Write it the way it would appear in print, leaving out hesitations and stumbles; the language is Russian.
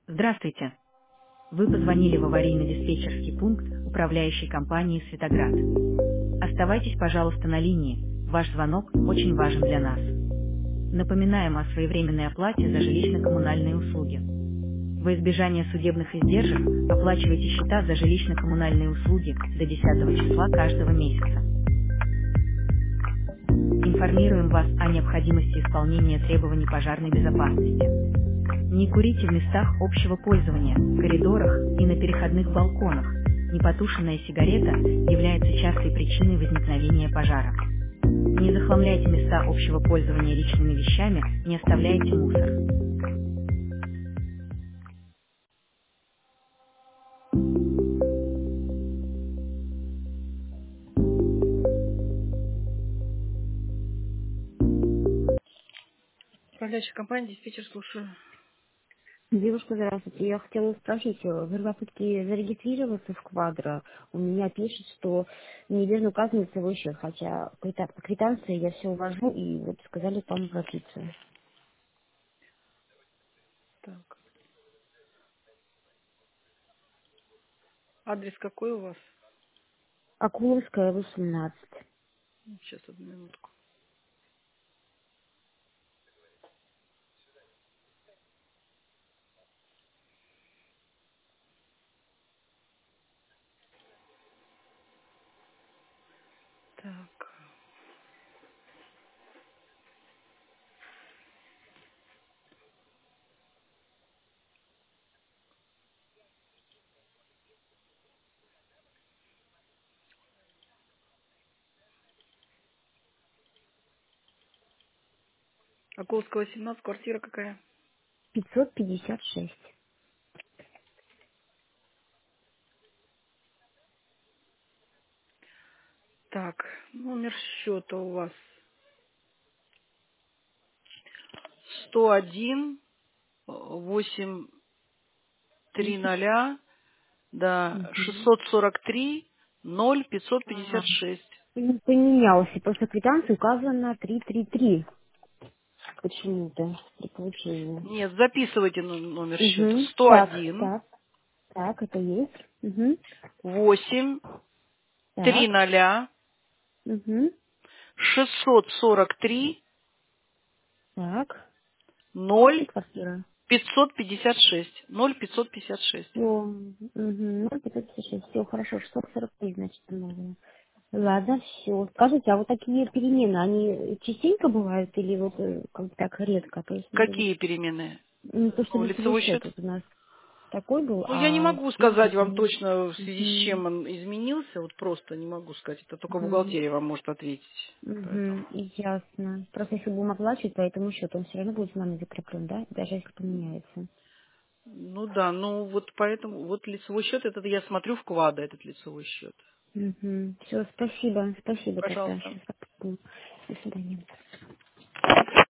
Здравствуйте. Вы позвонили в аварийно-диспетчерский пункт управляющей компании «Светоград». Оставайтесь, пожалуйста, на линии. Ваш звонок очень важен для нас. Напоминаем о своевременной оплате за жилищно-коммунальные услуги. Во избежание судебных издержек оплачивайте счета за жилищно-коммунальные услуги до 10 числа каждого месяца. Информируем вас о необходимости исполнения требований пожарной безопасности. Не курите в местах общего пользования, в коридорах и на переходных балконах. Непотушенная сигарета является частой причиной возникновения пожара. Не захламляйте места общего пользования личными вещами, не оставляйте мусор. Управляющая компания диспетчер, слушаю. Девушка, здравствуйте. Я хотела спросить, в попытке зарегистрироваться в Квадро у меня пишет, что неверно указан лицевой счет, хотя по квитанции я все увожу и вот сказали к вам обратиться. Так, адрес какой у вас? Акуловская, 18. Сейчас, одну минутку. Так, Околского, 17, квартира какая? 556. Так, номер счета у вас 101 830, да, Угу. 643 А, 0556. поменялся. После квитанции указано 333 почему-то при получении. Нет, записывайте номер счета. Угу. Так, 101 так, так, это есть. Угу. 8 Так. 30 Угу. 643 Так. И 0 квартира. 556. 0556. Все, угу. Ну, 556. Все, хорошо, 643, значит, новые. Ладно, все. Скажите, а вот такие перемены, они частенько бывают или вот как бы так редко? То есть, может быть, Какие перемены? то, что Ну, лицевой лицевой счет счет? вот у нас такой был, Ну, я не а могу теперь сказать что-то вам нет. точно, в связи с Угу. чем он изменился. Вот просто не могу сказать. Это только Угу. бухгалтерия вам может ответить. Поэтому. Угу. Ясно. Просто если будем оплачивать по этому счету, он все равно будет с нами закреплен, да? Даже если поменяется. Ну да, ну вот поэтому, вот лицевой счет, это я смотрю в Квада, этот лицевой счет. Угу. Все, спасибо. Спасибо тогда. Пожалуйста. Сейчас попробую. До свидания.